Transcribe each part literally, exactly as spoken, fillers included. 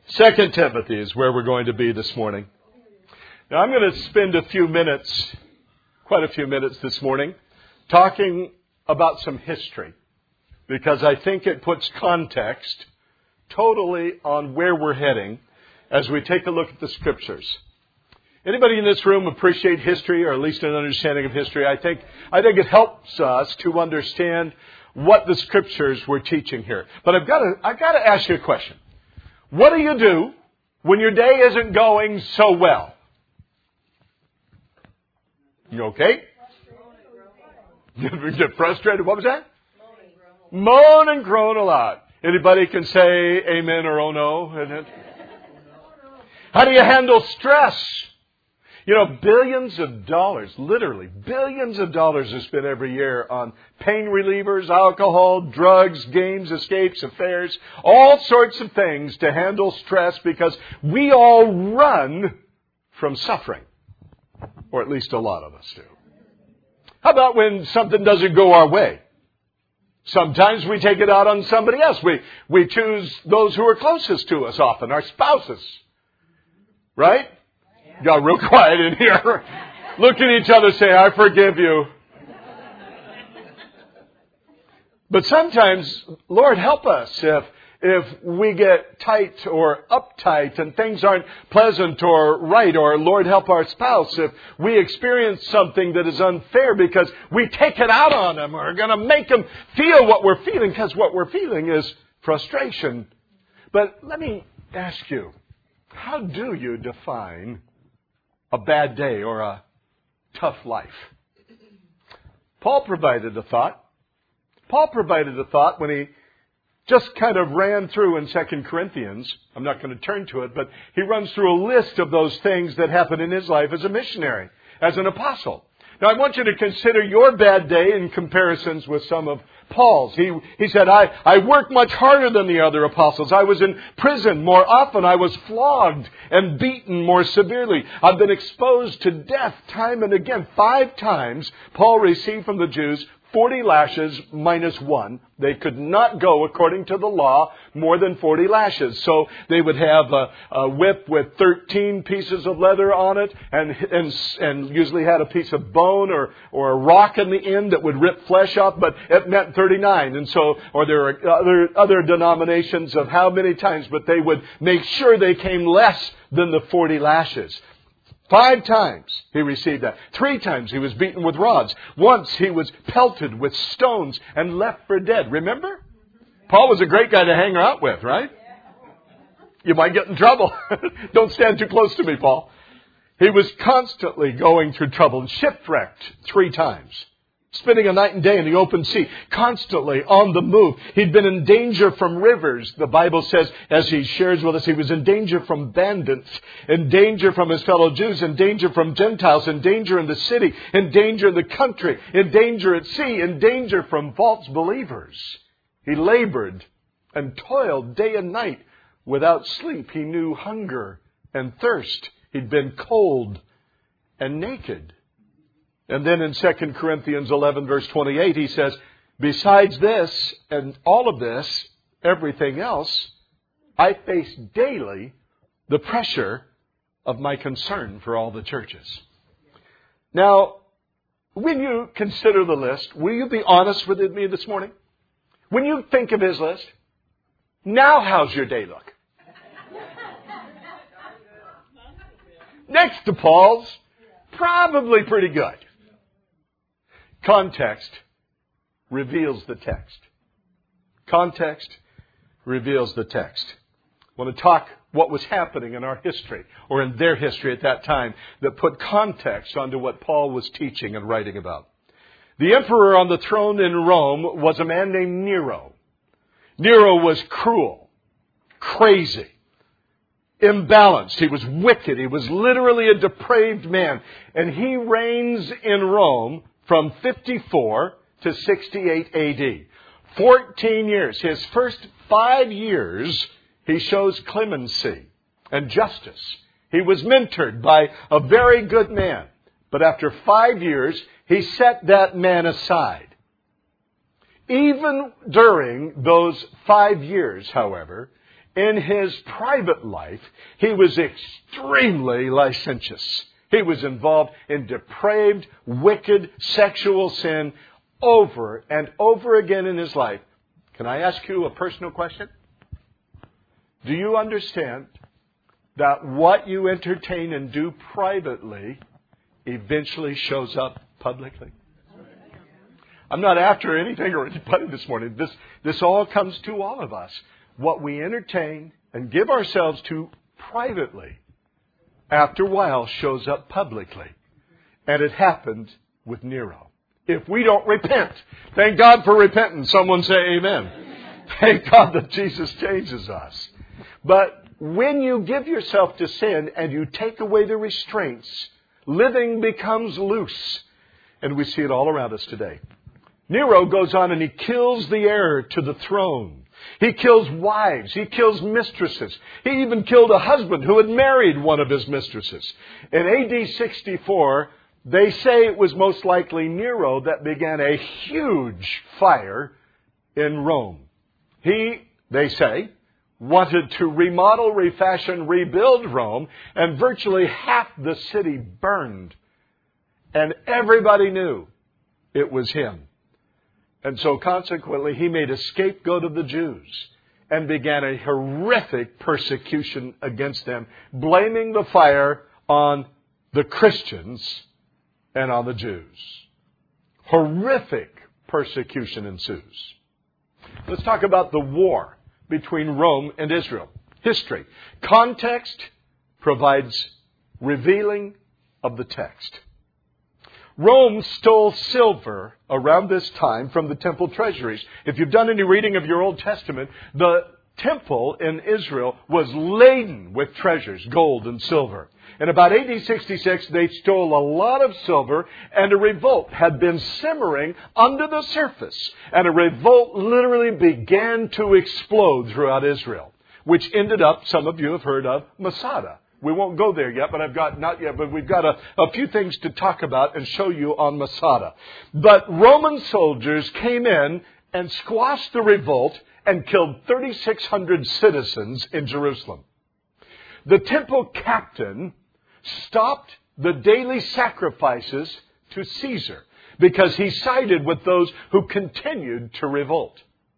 Second Timothy is where we're going to be this morning. Now, I'm going to spend a few minutes, quite a few minutes this morning, talking about some history, because I think it puts context totally on where we're heading as we take a look at the Scriptures. Anybody in this room appreciate history, or at least an understanding of history? I think I think it helps us to understand what the Scriptures were teaching here. But I've got to I've got to ask you a question. What do you do when your day isn't going so well? You okay? You get frustrated. What was that? Moan and groan a lot. Anybody can say amen or oh no? How do you handle stress? You know, billions of dollars, literally billions of dollars are spent every year on pain relievers, alcohol, drugs, games, escapes, affairs, all sorts of things to handle stress because we all run from suffering. Or at least a lot of us do. How about when something doesn't go our way? Sometimes we take it out on somebody else. We, we choose those who are closest to us often, our spouses. Right? Got real quiet in here. Look at each other, say, I forgive you. But sometimes, Lord, help us if if we get tight or uptight and things aren't pleasant or right, or Lord, help our spouse if we experience something that is unfair because we take it out on them or are going to make them feel what we're feeling, because what we're feeling is frustration. But let me ask you, how do you define a bad day or a tough life? Paul provided a thought. Paul provided a thought when he just kind of ran through in Second Corinthians. I'm not going to turn to it, but he runs through a list of those things that happened in his life as a missionary, as an apostle. Now, I want you to consider your bad day in comparisons with some of Paul's. He, he said, I, I worked much harder than the other apostles. I was in prison more often. I was flogged and beaten more severely. I've been exposed to death time and again. Five times Paul received from the Jews forty lashes minus one. They could not go, according to the law, more than forty lashes. So they would have a, a whip with thirteen pieces of leather on it, and, and and usually had a piece of bone or, or a rock in the end that would rip flesh off, but it meant thirty-nine. And so, or there are other, other denominations of how many times, but they would make sure they came less than the forty lashes. Five times he received that. Three times he was beaten with rods. Once he was pelted with stones and left for dead. Remember? Paul was a great guy to hang out with, right? You might get in trouble. Don't stand too close to me, Paul. He was constantly going through trouble and shipwrecked three times. Spending a night and day in the open sea, constantly on the move. He'd been in danger from rivers. The Bible says, as he shares with us, he was in danger from bandits, in danger from his fellow Jews, in danger from Gentiles, in danger in the city, in danger in the country, in danger at sea, in danger from false believers. He labored and toiled day and night without sleep. He knew hunger and thirst. He'd been cold and naked. And then in Second Corinthians eleven, verse twenty-eight, he says, besides this and all of this, everything else, I face daily the pressure of my concern for all the churches. Now, when you consider the list, will you be honest with me this morning? When you think of his list, now how's your day look? Next to Paul's, probably pretty good. Context reveals the text. Context reveals the text. I want to talk what was happening in our history, or in their history at that time, that put context onto what Paul was teaching and writing about. The emperor on the throne in Rome was a man named Nero. Nero was cruel, crazy, imbalanced. He was wicked. He was literally a depraved man. And he reigns in Rome from fifty-four to sixty-eight A D. Fourteen years. His first five years, he shows clemency and justice. He was mentored by a very good man. But after five years, he set that man aside. Even during those five years, however, in his private life, he was extremely licentious. He was involved in depraved, wicked, sexual sin over and over again in his life. Can I ask you a personal question? Do you understand that what you entertain and do privately eventually shows up publicly? I'm not after anything or anybody this morning. This, this all comes to all of us. What we entertain and give ourselves to privately, after a while, shows up publicly. And it happened with Nero. If we don't repent, thank God for repentance. Someone say amen. Amen. Thank God that Jesus changes us. But when you give yourself to sin and you take away the restraints, living becomes loose. And we see it all around us today. Nero goes on and he kills the heir to the throne. He kills wives. He kills mistresses. He even killed a husband who had married one of his mistresses. In A D sixty-four, they say it was most likely Nero that began a huge fire in Rome. He, they say, wanted to remodel, refashion, rebuild Rome, and virtually half the city burned. And everybody knew it was him. And so consequently, he made a scapegoat of the Jews and began a horrific persecution against them, blaming the fire on the Christians and on the Jews. Horrific persecution ensues. Let's talk about the war between Rome and Israel. History. Context provides revealing of the text. Rome stole silver around this time from the temple treasuries. If you've done any reading of your Old Testament, the temple in Israel was laden with treasures, gold and silver. In about A D sixty-six, they stole a lot of silver, and a revolt had been simmering under the surface. And a revolt literally began to explode throughout Israel, which ended up, some of you have heard of, Masada. We won't go there yet, but I've got, not yet, but we've got a, a few things to talk about and show you on Masada. But Roman soldiers came in and squashed the revolt and killed thirty-six hundred citizens in Jerusalem. The temple captain stopped the daily sacrifices to Caesar because he sided with those who continued to revolt.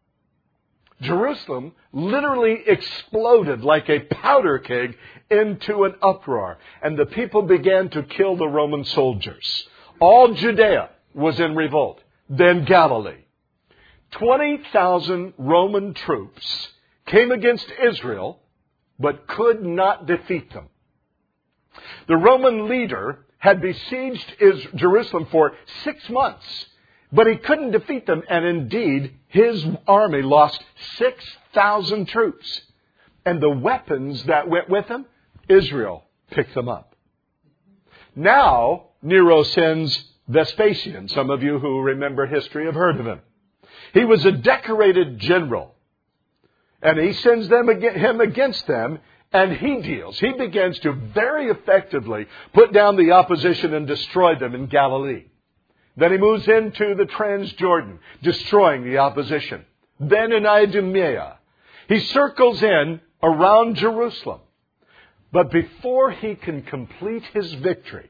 Jerusalem literally exploded like a powder keg into an uproar, and the people began to kill the Roman soldiers. All Judea was in revolt, then Galilee. twenty thousand Roman troops came against Israel, but could not defeat them. The Roman leader had besieged Jerusalem for six months, but he couldn't defeat them, and indeed, his army lost six thousand troops. And the weapons that went with them, Israel picked them up. Now, Nero sends Vespasian. Some of you who remember history have heard of him. He was a decorated general. And he sends them him against them, and he deals. He begins to very effectively put down the opposition and destroy them in Galilee. Then he moves into the Transjordan, destroying the opposition. Then in Idumea, he circles in around Jerusalem. But before he can complete his victory,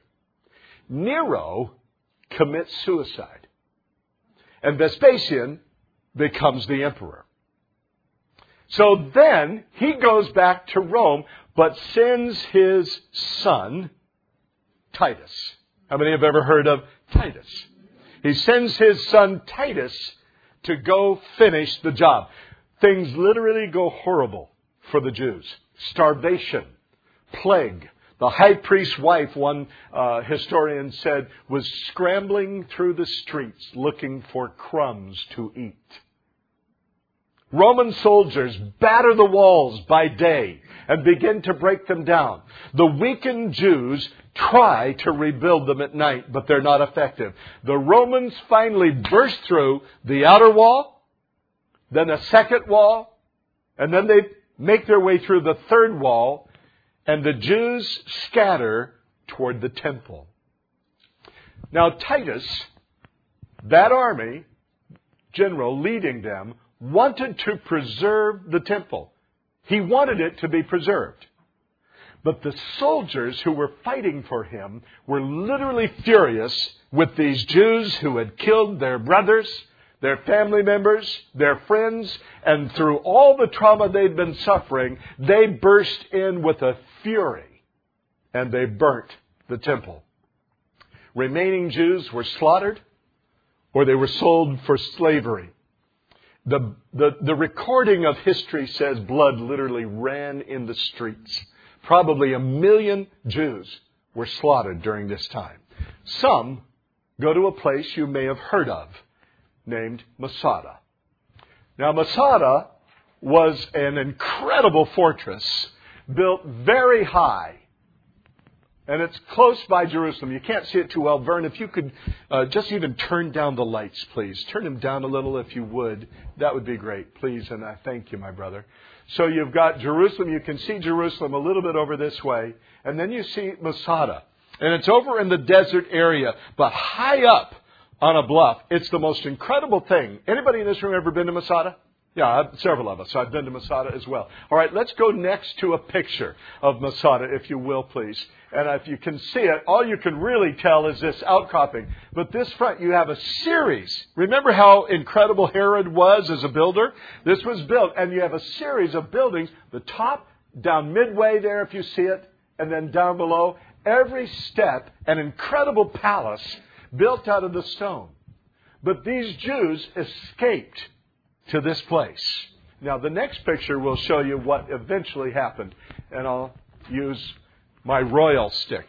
Nero commits suicide. And Vespasian becomes the emperor. So then he goes back to Rome, but sends his son, Titus. How many have ever heard of Titus? He sends his son Titus to go finish the job. Things literally go horrible for the Jews. Starvation, plague. The high priest's wife, one uh, historian said, was scrambling through the streets looking for crumbs to eat. Roman soldiers batter the walls by day and begin to break them down. The weakened Jews try to rebuild them at night, but they're not effective. The Romans finally burst through the outer wall, then a second wall, and then they make their way through the third wall, and the Jews scatter toward the temple. Now Titus, that army general leading them, wanted to preserve the temple. He wanted it to be preserved. But the soldiers who were fighting for him were literally furious with these Jews who had killed their brothers, their family members, their friends, and through all the trauma they'd been suffering, they burst in with a fury and they burnt the temple. Remaining Jews were slaughtered or they were sold for slavery. The, the, the recording of history says blood literally ran in the streets. Probably a million Jews were slaughtered during this time. Some go to a place you may have heard of, named Masada. Now, Masada was an incredible fortress built very high. And it's close by Jerusalem. You can't see it too well. Vern, if you could uh, just even turn down the lights, please. Turn them down a little if you would. That would be great, please. And I thank you, my brother. So you've got Jerusalem. You can see Jerusalem a little bit over this way. And then you see Masada. And it's over in the desert area, but high up on a bluff. It's the most incredible thing. Anybody in this room ever been to Masada? Yeah, several of us. I've been to Masada as well. All right, let's go next to a picture of Masada, if you will, please. And if you can see it, all you can really tell is this outcropping. But this front, you have a series. Remember how incredible Herod was as a builder? This was built, and you have a series of buildings. The top, down midway there, if you see it, and then down below. Every step, an incredible palace built out of the stone. But these Jews escaped to this place. Now, the next picture will show you what eventually happened. And I'll use my Royal stick.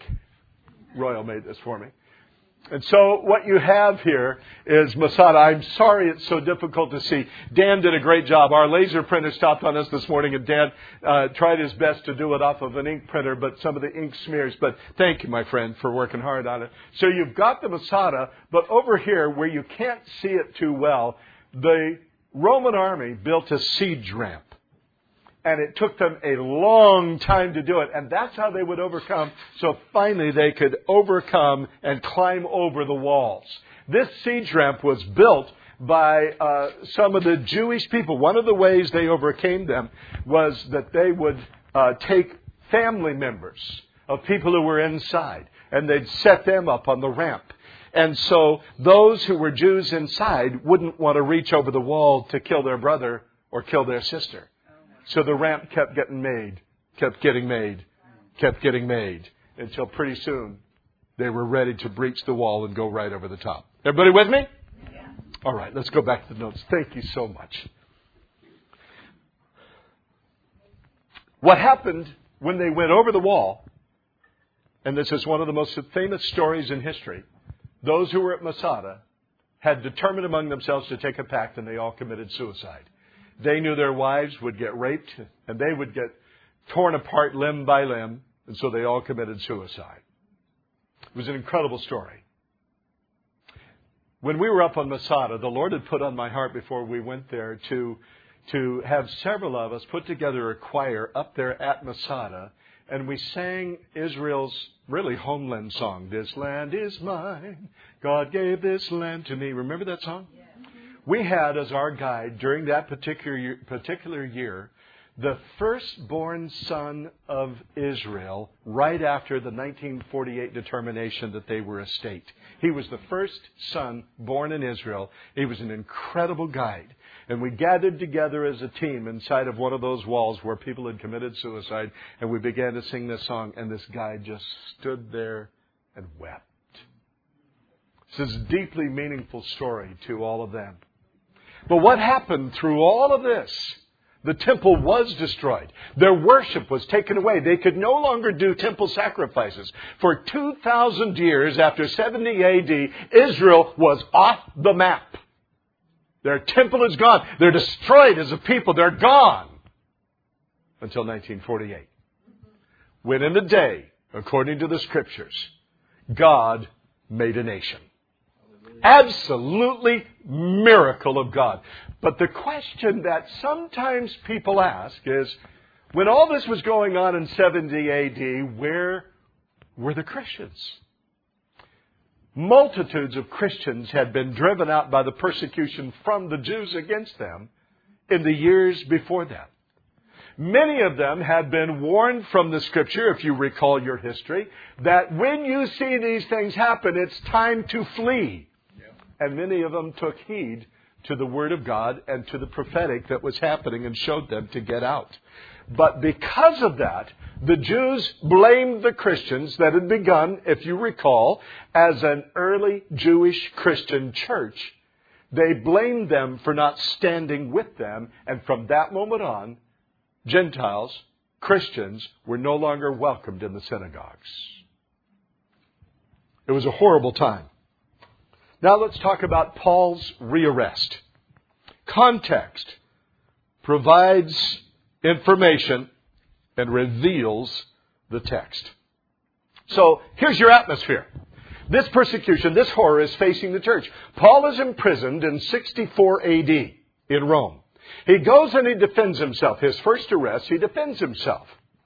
Royal made this for me. And so what you have here is Masada. I'm sorry it's so difficult to see. Dan did a great job. Our laser printer stopped on us this morning, and Dan uh, tried his best to do it off of an ink printer, but some of the ink smears. But thank you, my friend, for working hard on it. So you've got the Masada, but over here, where you can't see it too well, the Roman army built a siege ramp. And it took them a long time to do it. And that's how they would overcome. So finally they could overcome and climb over the walls. This siege ramp was built by uh, some of the Jewish people. One of the ways they overcame them was that they would uh, take family members of people who were inside. And they'd set them up on the ramp. And so those who were Jews inside wouldn't want to reach over the wall to kill their brother or kill their sister. So the ramp kept getting made, kept getting made, kept getting made, until pretty soon they were ready to breach the wall and go right over the top. Everybody with me? Yeah. All right, let's go back to the notes. Thank you so much. What happened when they went over the wall, and this is one of the most famous stories in history, those who were at Masada had determined among themselves to take a pact, and they all committed suicide. They knew their wives would get raped, and they would get torn apart limb by limb, and so they all committed suicide. It was an incredible story. When we were up on Masada, the Lord had put on my heart before we went there to, to have several of us put together a choir up there at Masada, and we sang Israel's really homeland song. This land is mine. God gave this land to me. Remember that song? Yeah. We had as our guide during that particular year, particular year the firstborn son of Israel right after the nineteen forty-eight determination that they were a state. He was the first son born in Israel. He was an incredible guide. And we gathered together as a team inside of one of those walls where people had committed suicide, and we began to sing this song, and this guide just stood there and wept. This is a deeply meaningful story to all of them. But what happened through all of this? The temple was destroyed. Their worship was taken away. They could no longer do temple sacrifices. For two thousand years after seventy A D, Israel was off the map. Their temple is gone. They're destroyed as a people. They're gone. Until nineteen forty-eight. When in a day, according to the Scriptures, God made a nation. Absolutely miracle of God. But the question that sometimes people ask is, when all this was going on in seventy A D, where were the Christians? Multitudes of Christians had been driven out by the persecution from the Jews against them in the years before that. Many of them had been warned from the Scripture, if you recall your history, that when you see these things happen, it's time to flee. Yeah. And many of them took heed to the Word of God and to the prophetic that was happening and showed them to get out. But because of that, the Jews blamed the Christians that had begun, if you recall, as an early Jewish Christian church. They blamed them for not standing with them, and from that moment on, Gentiles, Christians, were no longer welcomed in the synagogues. It was a horrible time. Now let's talk about Paul's rearrest. Context provides information and reveals the text. So here's your atmosphere. This persecution, this horror is facing the church. Paul is imprisoned in sixty-four A D in Rome. He goes and he defends himself. His first arrest, he defends himself.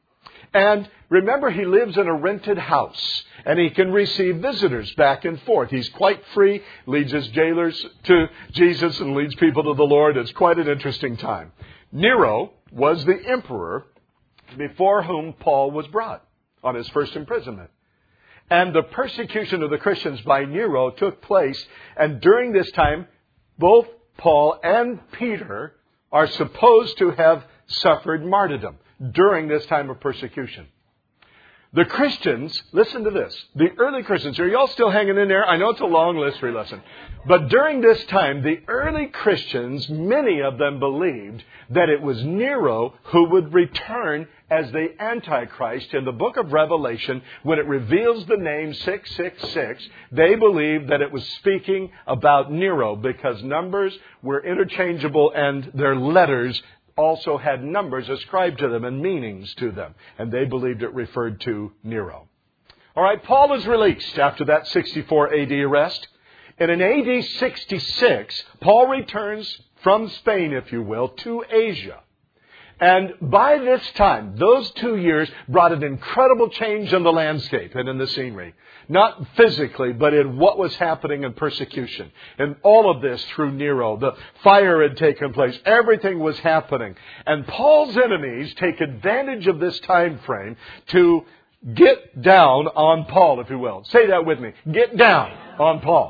And remember, he lives in a rented house, and he can receive visitors back and forth. He's quite free, leads his jailers to Jesus and leads people to the Lord. It's quite an interesting time. Nero was the emperor before whom Paul was brought on his first imprisonment. And the persecution of the Christians by Nero took place, and during this time, both Paul and Peter are supposed to have suffered martyrdom during this time of persecution. The Christians, listen to this, the early Christians, are you all still hanging in there? I know it's a long history lesson. But during this time, the early Christians, many of them believed that it was Nero who would return as the Antichrist. In the book of Revelation, when it reveals the name six six six, they believed that it was speaking about Nero because numbers were interchangeable and their letters also had numbers ascribed to them and meanings to them. And they believed it referred to Nero. All right, Paul is released after that sixty-four A D arrest. And in A D sixty-six, Paul returns from Spain, if you will, to Asia. And by this time, those two years brought an incredible change in the landscape and in the scenery. Not physically, but in what was happening in persecution. And all of this through Nero. The fire had taken place. Everything was happening. And Paul's enemies take advantage of this time frame to get down on Paul, if you will. Say that with me. Get down on Paul.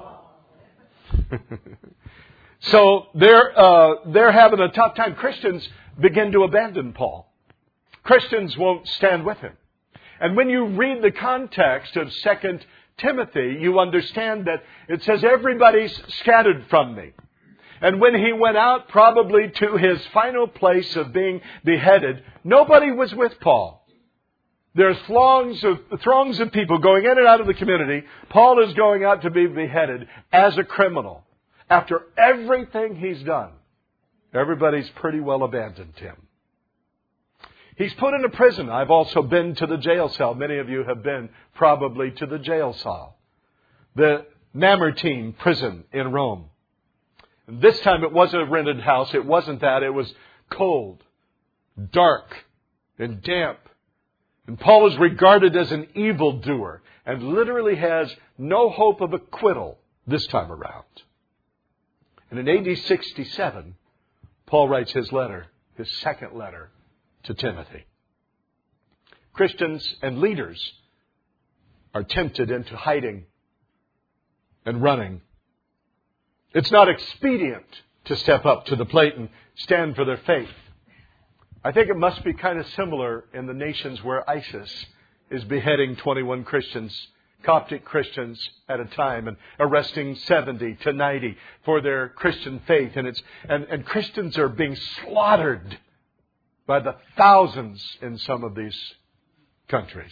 So they're, uh, they're having a tough time. Christians begin to abandon Paul. Christians won't stand with him. And when you read the context of Second Timothy, you understand that it says, everybody's scattered from me. And when he went out probably to his final place of being beheaded, nobody was with Paul. There's throngs of, throngs of people going in and out of the community. Paul is going out to be beheaded as a criminal. After everything he's done, everybody's pretty well abandoned him. He's put into prison. I've also been to the jail cell. Many of you have been probably to the jail cell. The Mamertine prison in Rome. And this time it wasn't a rented house. It wasn't that. It was cold, dark, and damp. And Paul is regarded as an evildoer and literally has no hope of acquittal this time around. And in A D sixty-seven, Paul writes his letter, his second letter to Timothy. Christians and leaders are tempted into hiding and running. It's not expedient to step up to the plate and stand for their faith. I think it must be kind of similar in the nations where ISIS is beheading twenty-one Christians, Coptic Christians at a time, and arresting seventy to ninety for their Christian faith. And it's and, and Christians are being slaughtered by the thousands in some of these countries.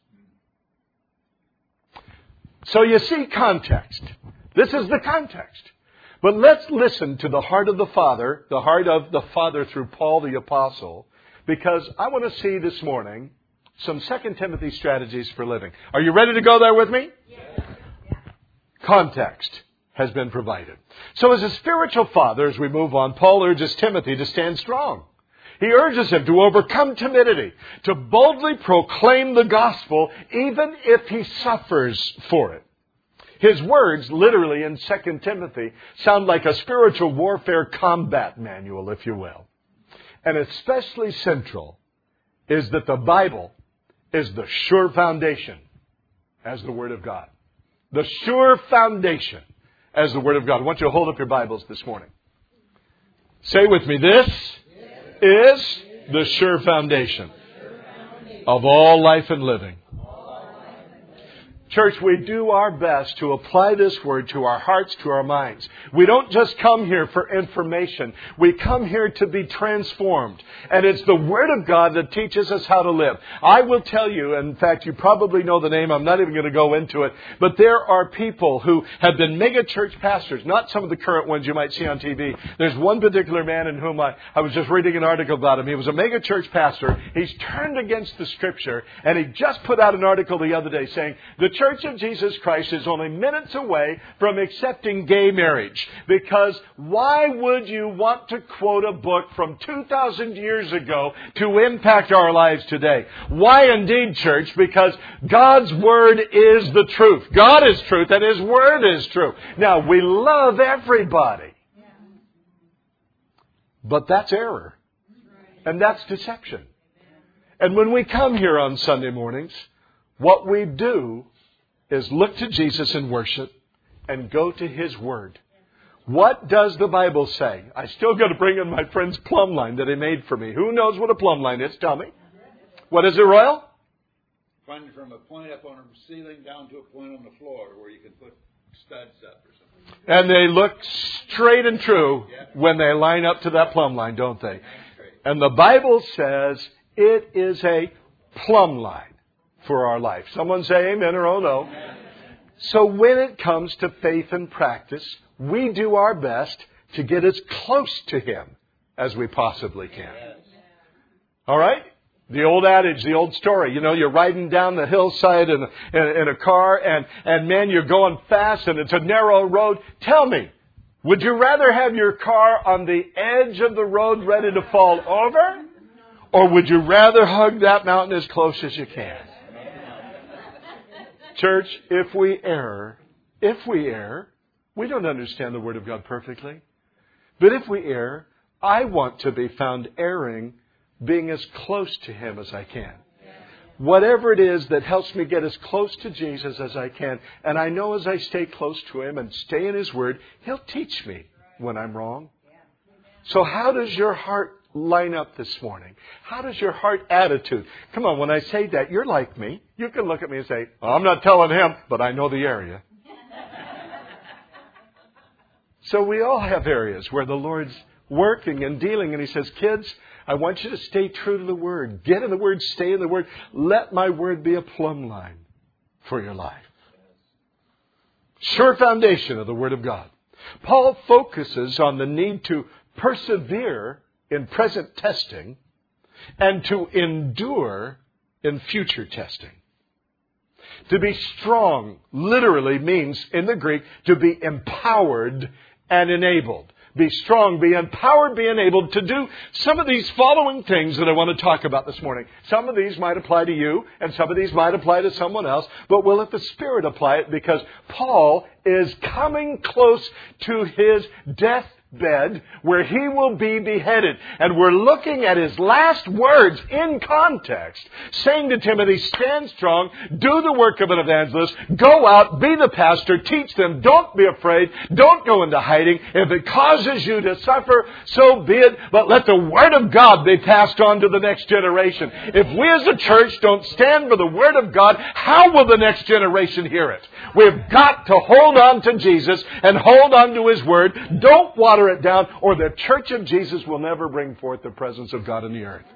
So you see context. This is the context. But let's listen to the heart of the Father, the heart of the Father through Paul the Apostle, because I want to see this morning some Second Timothy strategies for living. Are you ready to go there with me? Yes. Context has been provided. So as a spiritual father, as we move on, Paul urges Timothy to stand strong. He urges him to overcome timidity, to boldly proclaim the gospel, even if he suffers for it. His words, literally in Second Timothy, sound like a spiritual warfare combat manual, if you will. And especially central is that the Bible is the sure foundation as the Word of God. The sure foundation as the Word of God. I want you to hold up your Bibles this morning. Say with me, this is the sure foundation of all life and living. Church, we do our best to apply this word to our hearts, to our minds. We don't just come here for information. We come here to be transformed. And it's the Word of God that teaches us how to live. I will tell you, in fact, you probably know the name. I'm not even going to go into it. But there are people who have been mega church pastors, not some of the current ones you might see on T V. There's one particular man in whom I, I was just reading an article about him. He was a mega church pastor. He's turned against the Scripture. And he just put out an article the other day saying, the Church of Jesus Christ is only minutes away from accepting gay marriage. Because why would you want to quote a book from two thousand years ago to impact our lives today? Why indeed, church? Because God's Word is the truth. God is truth and His Word is true. Now, we love everybody. But that's error. And that's deception. And when we come here on Sunday mornings, what we do is look to Jesus in worship and go to His Word. What does the Bible say? I still got to bring in my friend's plumb line that he made for me. Who knows what a plumb line is? Tell me. What is it, Royal? Running from a point up on the ceiling down to a point on the floor where you can put studs up or something. And they look straight and true when they line up to that plumb line, don't they? And the Bible says it is a plumb line for our life. Someone say amen or oh no. Amen. So when it comes to faith and practice, we do our best to get as close to Him as we possibly can. Yes. All right? The old adage, the old story. You know, you're riding down the hillside in a, in, in a car and, and man, you're going fast and it's a narrow road. Tell me, would you rather have your car on the edge of the road ready to fall over? Or would you rather hug that mountain as close as you can? Church, if we err, if we err, we don't understand the Word of God perfectly. But if we err, I want to be found erring, being as close to Him as I can. Whatever it is that helps me get as close to Jesus as I can. And I know as I stay close to Him and stay in His Word, He'll teach me when I'm wrong. So how does your heart line up this morning? How does your heart attitude? Come on, when I say that, you're like me. You can look at me and say, oh, I'm not telling him, but I know the area. So we all have areas where the Lord's working and dealing, and He says, kids, I want you to stay true to the Word. Get in the Word, stay in the Word. Let my Word be a plumb line for your life. Sure foundation of the Word of God. Paul focuses on the need to persevere in present testing and to endure in future testing. To be strong literally means, in the Greek, to be empowered and enabled. Be strong, be empowered, be enabled to do some of these following things that I want to talk about this morning. Some of these might apply to you, and some of these might apply to someone else, but we'll let the Spirit apply it because Paul is coming close to his death bed where he will be beheaded. And we're looking at his last words in context, saying to Timothy, stand strong, do the work of an evangelist, go out, be the pastor, teach them, don't be afraid, don't go into hiding. If it causes you to suffer, so be it, but let the Word of God be passed on to the next generation. If we as a church don't stand for the Word of God, how will the next generation hear it? We've got to hold on to Jesus and hold on to His Word. Don't water it down, or the Church of Jesus will never bring forth the presence of God in the earth.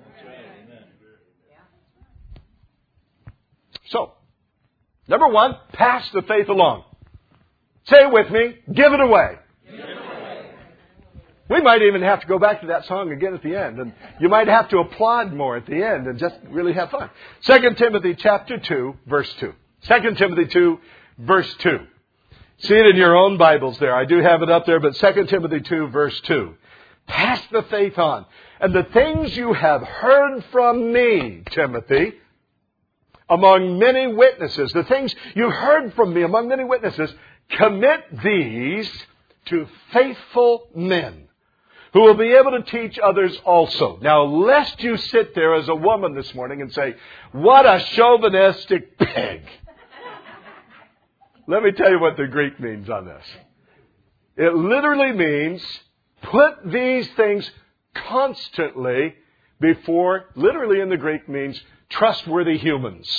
So, number one, pass the faith along. Say it with me, give it away. Give it away. We might even have to go back to that song again at the end, and you might have to applaud more at the end and just really have fun. Second Timothy chapter two, verse two. Second Timothy two, verse two. See it in your own Bibles there. I do have it up there, but Second Timothy two, verse two. Pass the faith on. And the things you have heard from me, Timothy, among many witnesses, the things you heard from me among many witnesses, commit these to faithful men who will be able to teach others also. Now, lest you sit there as a woman this morning and say, what a chauvinistic pig. Let me tell you what the Greek means on this. It literally means put these things constantly before, literally in the Greek means trustworthy humans.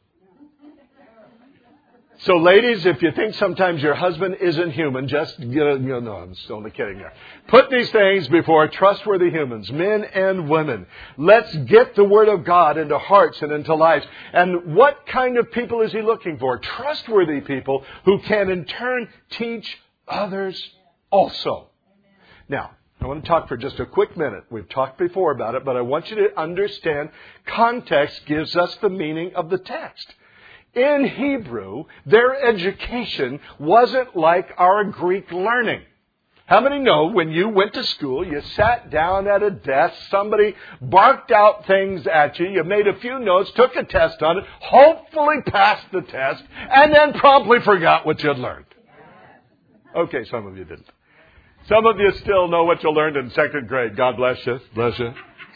So ladies, if you think sometimes your husband isn't human, just, you know, you know, no, I'm only kidding there. Put these things before trustworthy humans, men and women. Let's get the Word of God into hearts and into lives. And what kind of people is He looking for? Trustworthy people who can in turn teach others also. Now, I want to talk for just a quick minute. We've talked before about it, but I want you to understand context gives us the meaning of the text. In Hebrew, their education wasn't like our Greek learning. How many know when you went to school, you sat down at a desk, somebody barked out things at you, you made a few notes, took a test on it, hopefully passed the test, and then promptly forgot what you'd learned? Okay, some of you didn't. Some of you still know what you learned in second grade. God bless you. Bless you.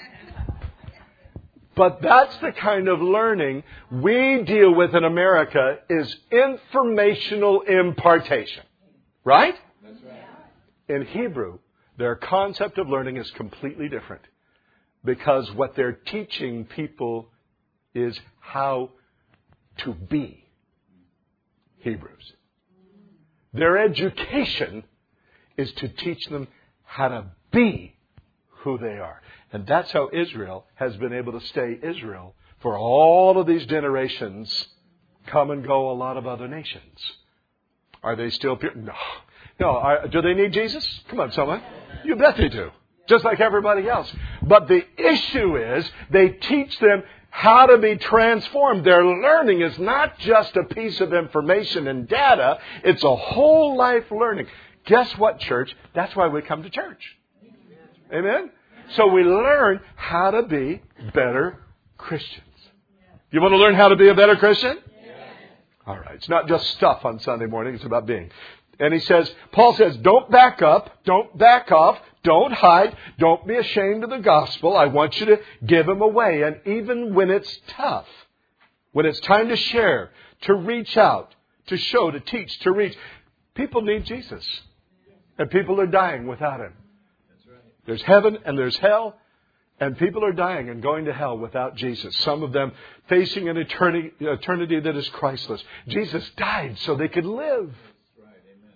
But that's the kind of learning we deal with in America is informational impartation. Right? That's right. In Hebrew, their concept of learning is completely different. Because what they're teaching people is how to be Hebrews. Their education is to teach them how to be who they are. And that's how Israel has been able to stay Israel for all of these generations. Come and go a lot of other nations. Are they still pure? No. No. Are, do they need Jesus? Come on, someone. You bet they do. Just like everybody else. But the issue is they teach them how to be transformed. Their learning is not just a piece of information and data. It's a whole life learning. Guess what, church? That's why we come to church. Amen? So we learn how to be better Christians. You want to learn how to be a better Christian? All right. It's not just stuff on Sunday morning. It's about being. And he says, Paul says, don't back up. Don't back off. Don't hide. Don't be ashamed of the gospel. I want you to give them away. And even when it's tough, when it's time to share, to reach out, to show, to teach, to reach, people need Jesus. And people are dying without Him. There's heaven and there's hell, and people are dying and going to hell without Jesus. Some of them facing an eternity, eternity that is Christless. Jesus died so they could live. That's right. Amen.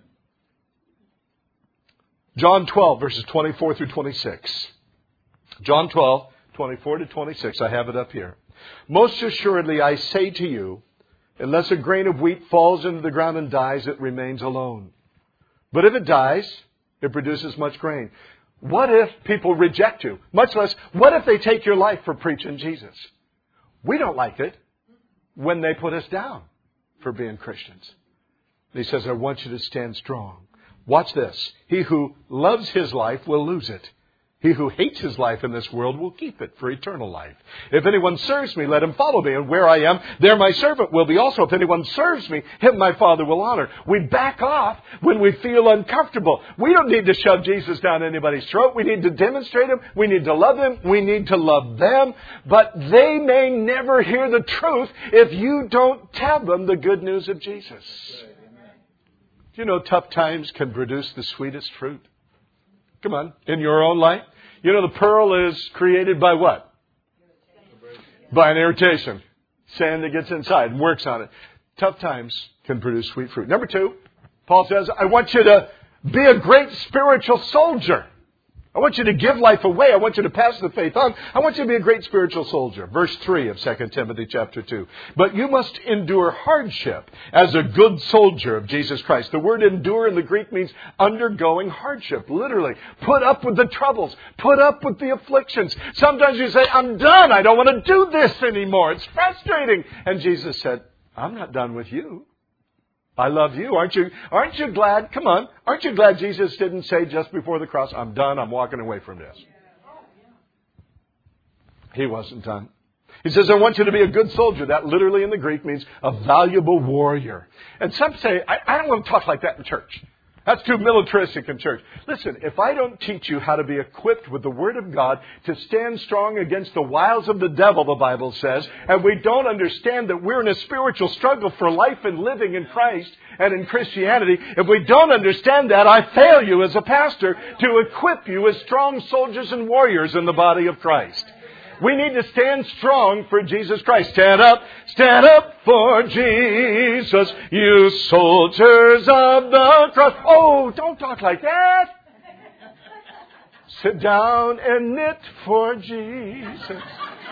John twelve, verses twenty-four through twenty-six. John twelve, twenty-four to twenty-six. I have it up here. Most assuredly, I say to you, unless a grain of wheat falls into the ground and dies, it remains alone. But if it dies, it produces much grain. What if people reject you? Much less, what if they take your life for preaching Jesus? We don't like it when they put us down for being Christians. He says, I want you to stand strong. Watch this. He who loves his life will lose it. He who hates his life in this world will keep it for eternal life. If anyone serves me, let him follow me. And where I am, there my servant will be also. If anyone serves me, him my Father will honor. We back off when we feel uncomfortable. We don't need to shove Jesus down anybody's throat. We need to demonstrate Him. We need to love Him. We need to love them. But they may never hear the truth if you don't tell them the good news of Jesus. Do you know tough times can produce the sweetest fruit? Come on, in your own life. You know the pearl is created by what? By an irritation. Sand that gets inside and works on it. Tough times can produce sweet fruit. Number two, Paul says, I want you to be a great spiritual soldier. I want you to give life away. I want you to pass the faith on. I want you to be a great spiritual soldier. Verse three of Second Timothy chapter two. But you must endure hardship as a good soldier of Jesus Christ. The word endure in the Greek means undergoing hardship. Literally. Put up with the troubles. Put up with the afflictions. Sometimes you say, I'm done. I don't want to do this anymore. It's frustrating. And Jesus said, I'm not done with you. I love you. Aren't you, aren't you glad? Come on. Aren't you glad Jesus didn't say just before the cross, I'm done. I'm walking away from this. He wasn't done. He says, I want you to be a good soldier. That literally in the Greek means a valuable warrior. And some say, I, I don't want to talk like that in church. That's too militaristic in church. Listen, if I don't teach you how to be equipped with the Word of God to stand strong against the wiles of the devil, the Bible says, and we don't understand that we're in a spiritual struggle for life and living in Christ and in Christianity, if we don't understand that, I fail you as a pastor to equip you as strong soldiers and warriors in the body of Christ. We need to stand strong for Jesus Christ. Stand up, stand up for Jesus, you soldiers of the cross. Oh, don't talk like that. Sit down and knit for Jesus.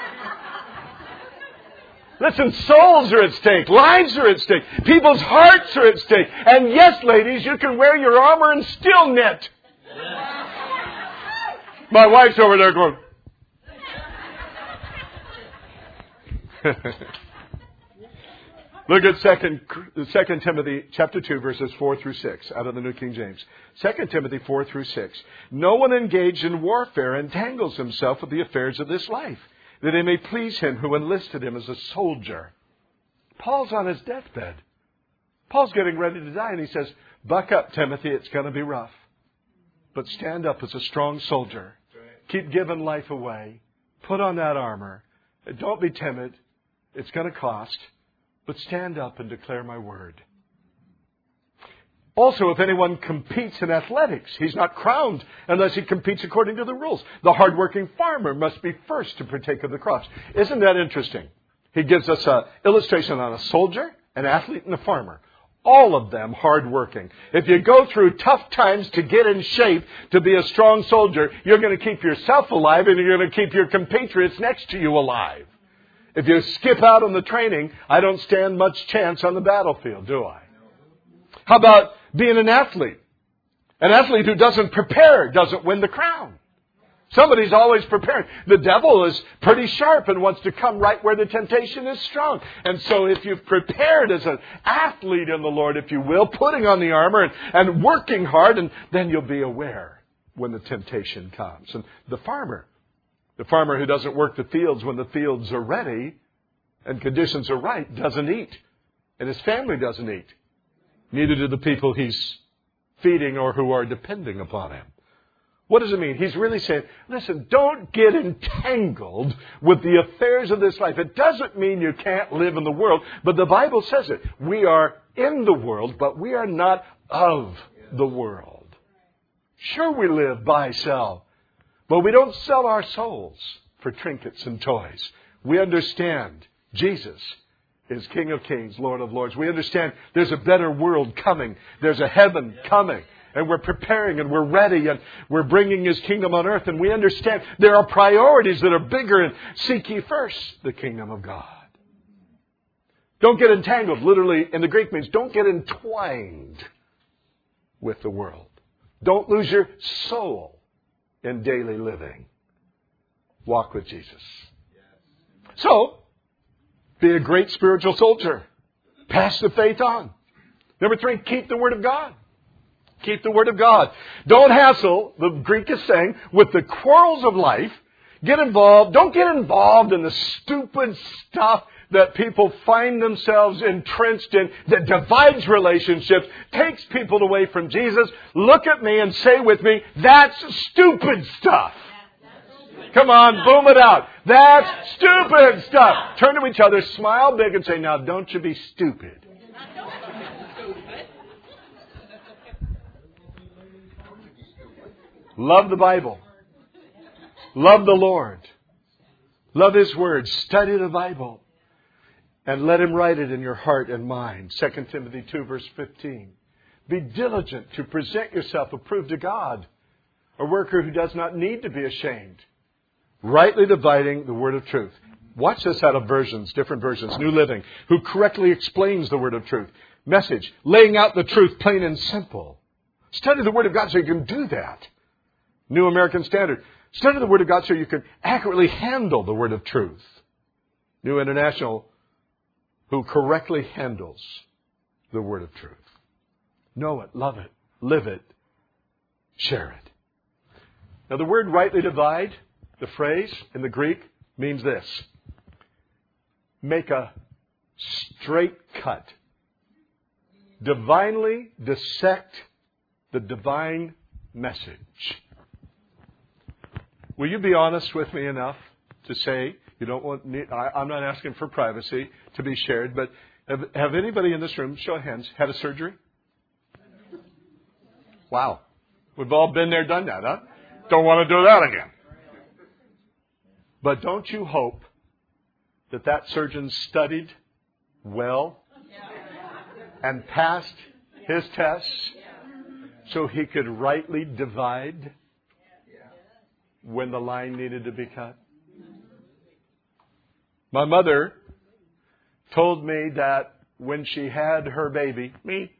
Listen, souls are at stake. Lives are at stake. People's hearts are at stake. And yes, ladies, you can wear your armor and still knit. My wife's over there going... Look at second, second Timothy chapter two, verses four through six, out of the New King James. Second Timothy four through six. No one engaged in warfare entangles himself with the affairs of this life, that he may please him who enlisted him as a soldier. Paul's on his deathbed. Paul's getting ready to die, and he says, buck up, Timothy, it's going to be rough. But stand up as a strong soldier. Keep giving life away. Put on that armor. Don't be timid. It's going to cost. But stand up and declare my word. Also, if anyone competes in athletics, he's not crowned unless he competes according to the rules. The hardworking farmer must be first to partake of the crops. Isn't that interesting? He gives us an illustration on a soldier, an athlete, and a farmer. All of them hardworking. If you go through tough times to get in shape to be a strong soldier, you're going to keep yourself alive and you're going to keep your compatriots next to you alive. If you skip out on the training, I don't stand much chance on the battlefield, do I? How about being an athlete? An athlete who doesn't prepare doesn't win the crown. Somebody's always preparing. The devil is pretty sharp and wants to come right where the temptation is strong. And so if you've prepared as an athlete in the Lord, if you will, putting on the armor and, and working hard, and then you'll be aware when the temptation comes. And the farmer, the farmer who doesn't work the fields when the fields are ready and conditions are right, doesn't eat. And his family doesn't eat. Neither do the people he's feeding or who are depending upon him. What does it mean? He's really saying, listen, don't get entangled with the affairs of this life. It doesn't mean you can't live in the world, but the Bible says it. We are in the world, but we are not of the world. Sure, we live, buy, sell, but we don't sell our souls for trinkets and toys. We understand Jesus is King of Kings, Lord of Lords. We understand there's a better world coming. There's a heaven coming. And we're preparing and we're ready and we're bringing His kingdom on earth. And we understand there are priorities that are bigger. And seek ye first the kingdom of God. Don't get entangled. Literally, in the Greek means don't get entwined with the world. Don't lose your soul in daily living. Walk with Jesus. So, be a great spiritual soldier. Pass the faith on. Number three, keep the Word of God. Keep the Word of God. Don't hassle, the Greek is saying, with the quarrels of life. Get involved. Don't get involved in the stupid stuff that people find themselves entrenched in that divides relationships, takes people away from Jesus. Look at me and say with me, that's stupid stuff. Come on, boom it out. That's stupid stuff. Turn to each other, smile big and say, now don't you be stupid. Love the Bible. Love the Lord. Love His Word. Study the Bible. And let Him write it in your heart and mind. Second Timothy two, verse fifteen. Be diligent to present yourself approved to God, a worker who does not need to be ashamed, rightly dividing the word of truth. Watch this out of versions, different versions. New Living, who correctly explains the word of truth. Message, laying out the truth plain and simple. Study the Word of God so you can do that. New American Standard. Study the Word of God so you can accurately handle the word of truth. New International, who correctly handles the word of truth. Know it, love it, live it, share it. Now the word rightly divide, the phrase in the Greek, means this. Make a straight cut. Divinely dissect the divine message. Will you be honest with me enough to say, you don't want me, I, I'm not asking for privacy to be shared, but have, have anybody in this room, show of hands, had a surgery? Wow. We've all been there, done that, huh? Don't want to do that again. But don't you hope that that surgeon studied well and passed his tests so he could rightly divide when the line needed to be cut? My mother told me that when she had her baby, me,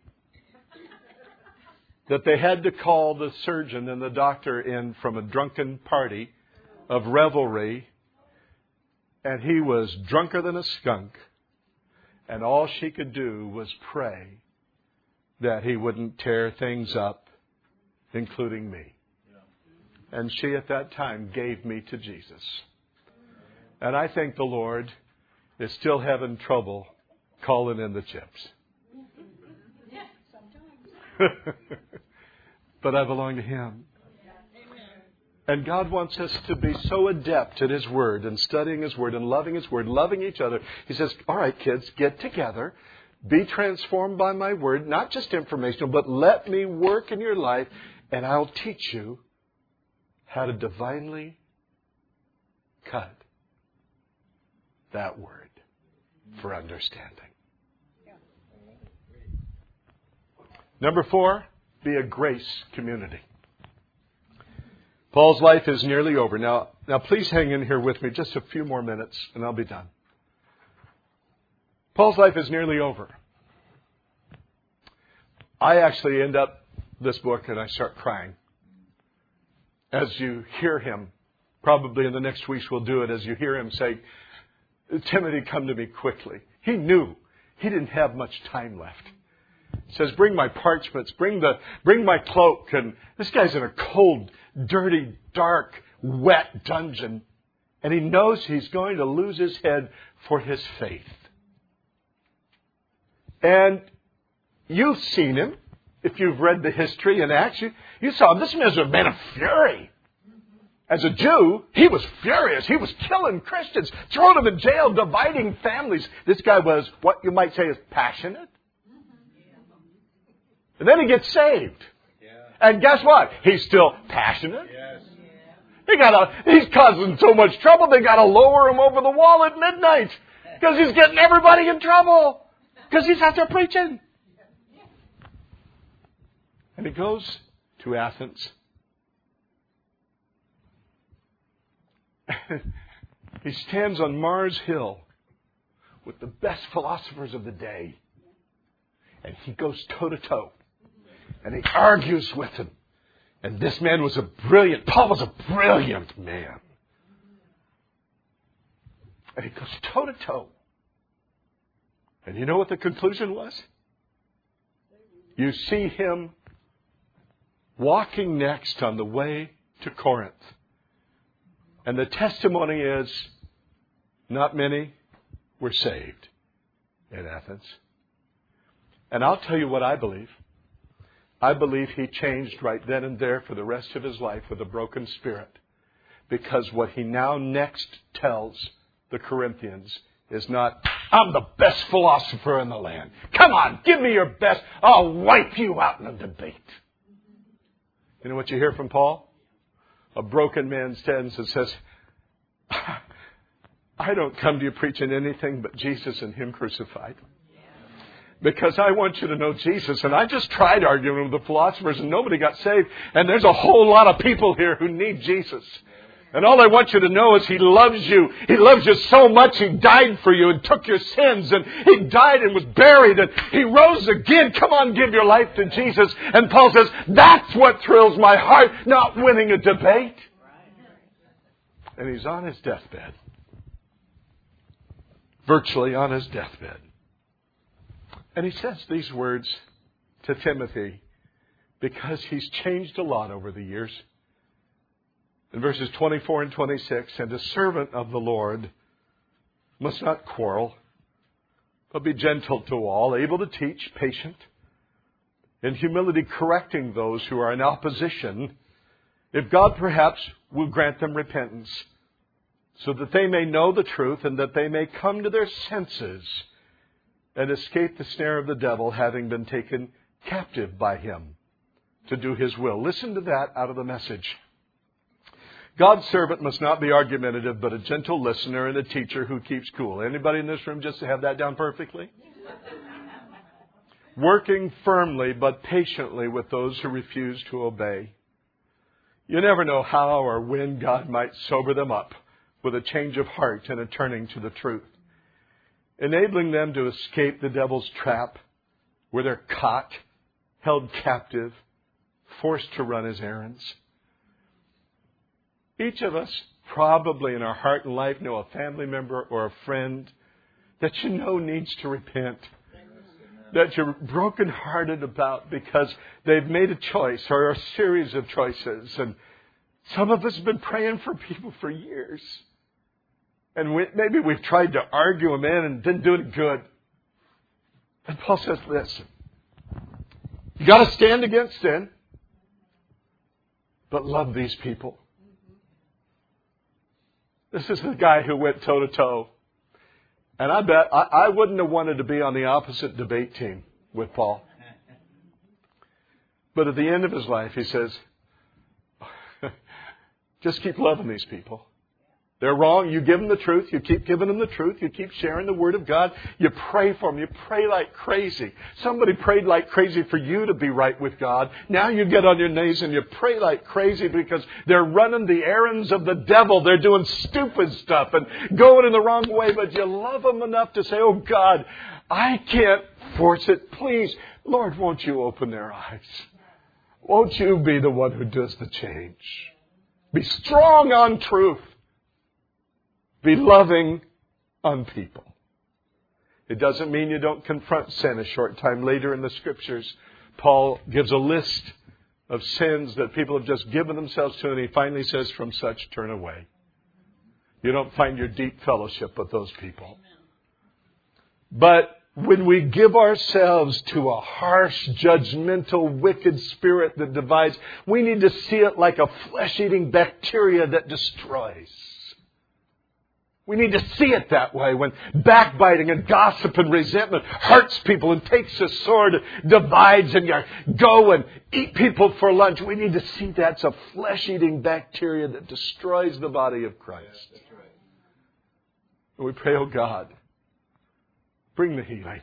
that they had to call the surgeon and the doctor in from a drunken party of revelry, and he was drunker than a skunk, and all she could do was pray that he wouldn't tear things up, including me. And she at that time gave me to Jesus. And I think the Lord is still having trouble calling in the chips. But I belong to Him. And God wants us to be so adept at His Word and studying His Word and loving His Word, loving each other. He says, all right, kids, get together. Be transformed by my Word, not just informational, but let me work in your life, and I'll teach you how to divinely cut that Word for understanding. Number four, be a grace community. Paul's life is nearly over. Now, now please hang in here with me just a few more minutes and I'll be done. Paul's life is nearly over. I actually end up this book and I start crying. As you hear him, probably in the next weeks we'll do it, as you hear him say, Timothy, come to me quickly. He knew he didn't have much time left. He says, bring my parchments, bring the, bring my cloak. And this guy's in a cold, dirty, dark, wet dungeon. And he knows he's going to lose his head for his faith. And you've seen him. If you've read the history in Acts, you, you saw him. This man was a man of fury. As a Jew, he was furious. He was killing Christians, throwing them in jail, dividing families. This guy was what you might say is passionate. And then he gets saved. Yeah. And guess what? He's still passionate. Yes. He got a, he's causing so much trouble, they got to lower him over the wall at midnight. Because he's getting everybody in trouble. Because he's out there preaching. And he goes to Athens. He stands on Mars Hill with the best philosophers of the day. And he goes toe to toe. And he argues with him. And this man was a brilliant, Paul was a brilliant man. And he goes toe to toe. And you know what the conclusion was? You see him walking next on the way to Corinth. And the testimony is, not many were saved in Athens. And I'll tell you what I believe. I believe he changed right then and there for the rest of his life with a broken spirit. Because what he now next tells the Corinthians is not, I'm the best philosopher in the land. Come on, give me your best. I'll wipe you out in a debate. You know what you hear from Paul? A broken man stands and says, I don't come to you preaching anything but Jesus and Him crucified. Because I want you to know Jesus. And I just tried arguing with the philosophers and nobody got saved. And there's a whole lot of people here who need Jesus. And all I want you to know is He loves you. He loves you so much He died for you and took your sins. And He died and was buried and He rose again. Come on, give your life to Jesus. And Paul says, that's what thrills my heart, not winning a debate. And he's on his deathbed. Virtually on his deathbed. And he says these words to Timothy because he's changed a lot over the years. In verses twenty-four and twenty-six, and a servant of the Lord must not quarrel, but be gentle to all, able to teach, patient, in humility correcting those who are in opposition, if God perhaps will grant them repentance, so that they may know the truth and that they may come to their senses and escape the snare of the devil, having been taken captive by him to do his will. Listen to that out of the Message. God's servant must not be argumentative, but a gentle listener and a teacher who keeps cool. Anybody in this room just have that down perfectly? Working firmly but patiently with those who refuse to obey. You never know how or when God might sober them up with a change of heart and a turning to the truth, enabling them to escape the devil's trap where they're caught, held captive, forced to run his errands. Each of us probably in our heart and life know a family member or a friend that you know needs to repent, that you're brokenhearted about because they've made a choice or a series of choices. And some of us have been praying for people for years. And we, maybe we've tried to argue them in and didn't do it good. And Paul says, listen, you got to stand against sin, but love these people. This is the guy who went toe to toe. And I bet I, I wouldn't have wanted to be on the opposite debate team with Paul. But at the end of his life, he says, just keep loving these people. They're wrong. You give them the truth. You keep giving them the truth. You keep sharing the Word of God. You pray for them. You pray like crazy. Somebody prayed like crazy for you to be right with God. Now you get on your knees and you pray like crazy because they're running the errands of the devil. They're doing stupid stuff and going in the wrong way. But you love them enough to say, oh God, I can't force it. Please, Lord, won't you open their eyes? Won't you be the one who does the change? Be strong on truth. Be loving on people. It doesn't mean you don't confront sin. A short time later in the Scriptures, Paul gives a list of sins that people have just given themselves to, and he finally says, from such turn away. You don't find your deep fellowship with those people. But when we give ourselves to a harsh, judgmental, wicked spirit that divides, we need to see it like a flesh-eating bacteria that destroys. We need to see it that way when backbiting and gossip and resentment hurts people and takes a sword, divides, and you go and eat people for lunch. We need to see that's a flesh-eating bacteria that destroys the body of Christ. Yes, that's right. And we pray, oh God, bring the healing.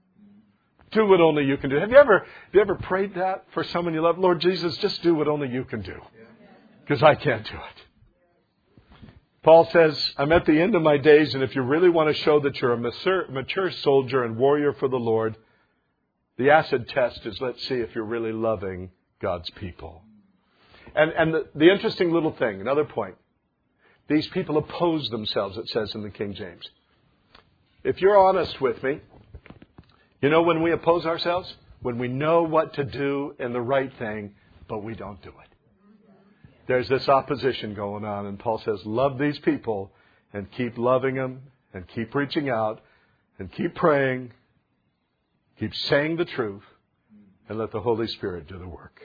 Do what only you can do. Have you ever, have you ever prayed that for someone you love? Lord Jesus, just do what only you can do. Because I can't do it. Paul says, I'm at the end of my days, and if you really want to show that you're a mature, mature soldier and warrior for the Lord, the acid test is, let's see if you're really loving God's people. And, and the, the interesting little thing, another point, these people oppose themselves, it says in the King James. If you're honest with me, you know when we oppose ourselves? When we know what to do and the right thing, but we don't do it. There's this opposition going on, and Paul says, love these people and keep loving them and keep reaching out and keep praying, keep saying the truth, and let the Holy Spirit do the work.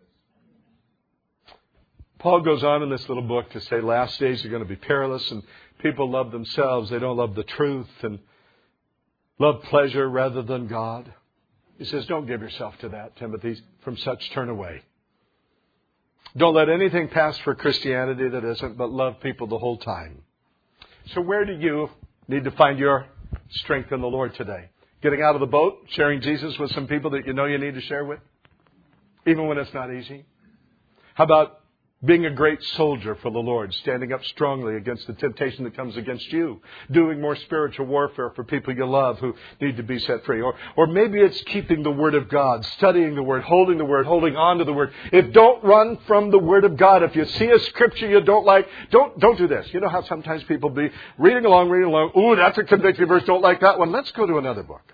Paul goes on in this little book to say last days are going to be perilous, and people love themselves. They don't love the truth and love pleasure rather than God. He says, don't give yourself to that, Timothy. From such turn away. Don't let anything pass for Christianity that isn't, but love people the whole time. So where do you need to find your strength in the Lord today? Getting out of the boat, sharing Jesus with some people that you know you need to share with, even when it's not easy? How about being a great soldier for the Lord, standing up strongly against the temptation that comes against you, doing more spiritual warfare for people you love who need to be set free? Or, or maybe it's keeping the Word of God, studying the Word, holding the Word, holding on to the Word. If don't run from the Word of God. If you see a scripture you don't like, don't, don't do this. You know how sometimes people be reading along, reading along. Ooh, that's a convicting verse. Don't like that one. Let's go to another book.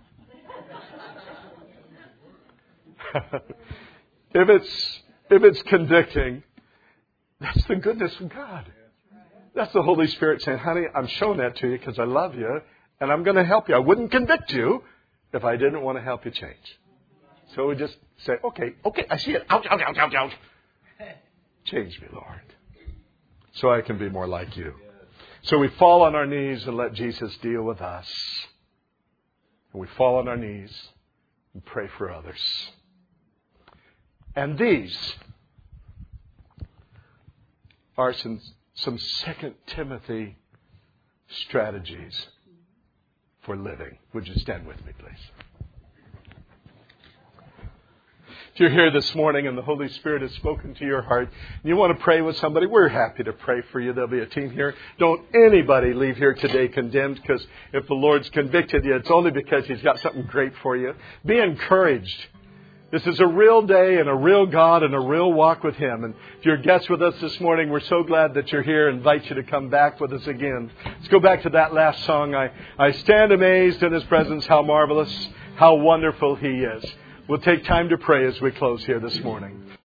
if it's, if it's convicting, that's the goodness of God. That's the Holy Spirit saying, honey, I'm showing that to you because I love you and I'm going to help you. I wouldn't convict you if I didn't want to help you change. So we just say, okay, okay, I see it. Ouch, ouch, ouch, ouch, ouch. Change me, Lord, so I can be more like you. So we fall on our knees and let Jesus deal with us. And we fall on our knees and pray for others. And these are some, some Second Timothy strategies for living. Would you stand with me, please? If you're here this morning and the Holy Spirit has spoken to your heart and you want to pray with somebody, we're happy to pray for you. There'll be a team here. Don't anybody leave here today condemned, because if the Lord's convicted you, it's only because He's got something great for you. Be encouraged. This is a real day and a real God and a real walk with Him. And if you're guests with us this morning, we're so glad that you're here. I invite you to come back with us again. Let's go back to that last song. I, I stand amazed in His presence. How marvelous, how wonderful He is. We'll take time to pray as we close here this morning.